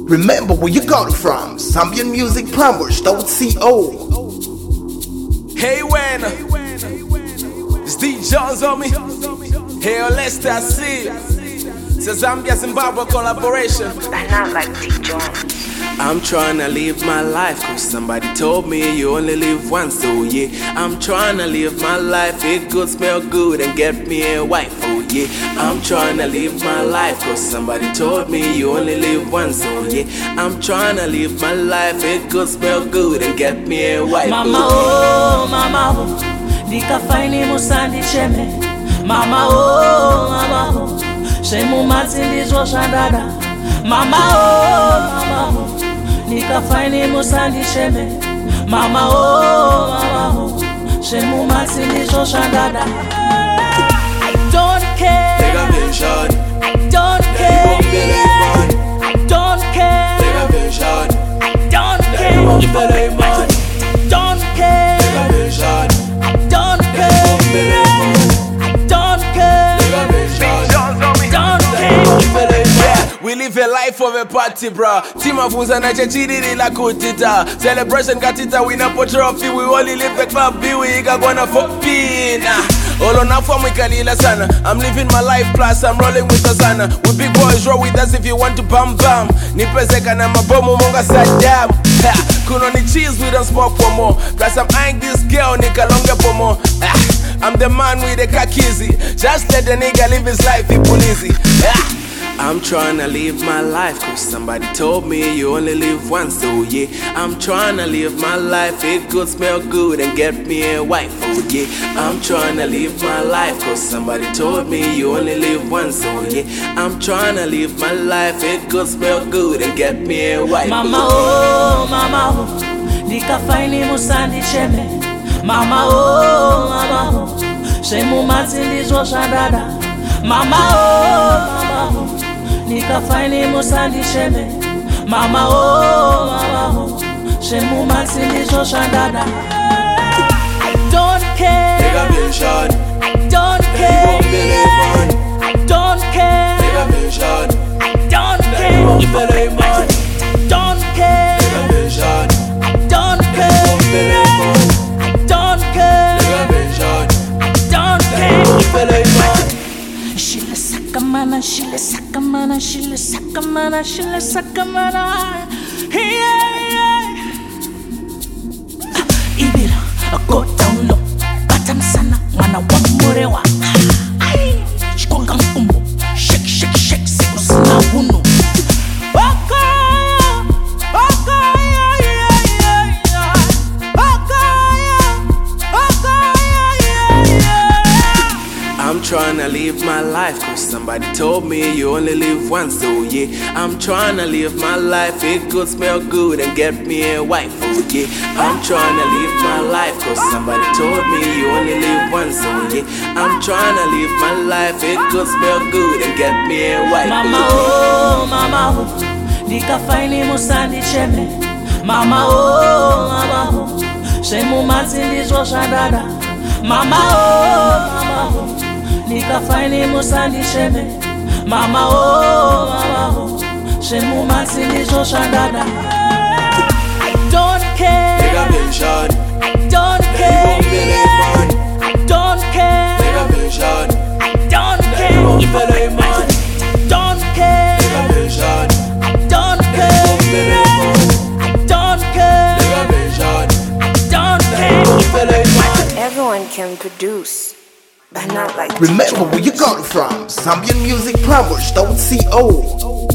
Remember where you got it from. Zambian Music Plumbers.co. Hey, when it's D Jones on me. Hey, Lester, see. It's a Zambia Zimbabwe collaboration. I not like D Jones. I'm tryna live my life, cause somebody told me you only live once, so yeah. I'm tryna live my life, eat good, smell good, and get me a wife, oh yeah. I'm tryna live my life, cause somebody told me you only live once, so yeah. I'm tryna live my life, eat good, smell good, and get me a wife, mama oh, mama oh, ndikafaini musandi cheme. Mama oh, shemu matindi joshandada. Mama oh, ndikafaini musandi cheme. Mama oh, shemu matindi joshandada. I don't care. Take a vision. I don't care. I don't care. Take a vision. I don't care. I don't care. Take a vision. I don't care. I don't care. Don't care. We live a life of a party, bro. Tima funza na chachiri la kutita. Celebration katita, we na trophy. We only live the club, we gonna for pina. Olo na for kalila sana. I'm living my life plus I'm rolling with the sana. We big boys roll with us if you want to bam bam. Nipezeka na mabomu monga Saddam. Kuno ni cheese, we don't smoke for more. Plus I'm eyeing this girl, nikalonga for more. I'm the man with the kakizi. Just let the nigga live his life, he pull easy. I'm tryna live my life, cause somebody told me you only live once, so yeah. I'm tryna live my life, eat good, smell good, and get me a wife, oh yeah. I'm tryna live my life, cause somebody told me you only live once, so yeah. I'm tryna live my life, eat good, smell good, and get me a wife, mama oh, ndikafaini musandi cheme. Mama oh, shemu matindi joshandada. Mama oh, ndikafaini musandi cheme. Mama oh, shemu matindi joshandada. I don't care. Take a vision. I don't care. I don't care. Take a vision. I don't care. I don't care. Take a vision. I don't care. I don't care. Take a vision. I don't care. Shile sakamana, shile sakamana, shile sakamana, shile sakamana. Yeah. Ibira, go down low. Batam sana, mwana wa morewa. Chikonga mkumbo, shake, siku sina hunu. I'm tryna live my life, cause somebody told me you only live once, so yeah. I'm tryna live my life, eat good, smell good, and get me a wife, oh yeah. I'm tryna live my life, cause somebody told me you only live once, so yeah. I'm tryna live my life, eat good, smell good, and get me a wife, mama oh, ndikafaini musandi cheme. Mama oh, shemu matindi joshandada. Mama oh, ndikafaini musandi cheme. Mama oh, shemu matindi joshandada. I don't care. Take a vision. I don't care. I don't care. Take a vision. I don't care. I don't care. Take a vision. I don't care. I don't care. Take a vision. I don't care. Everyone can produce, but not like D Remember Jones. where you got it from. Zambian Music Plumbers.co.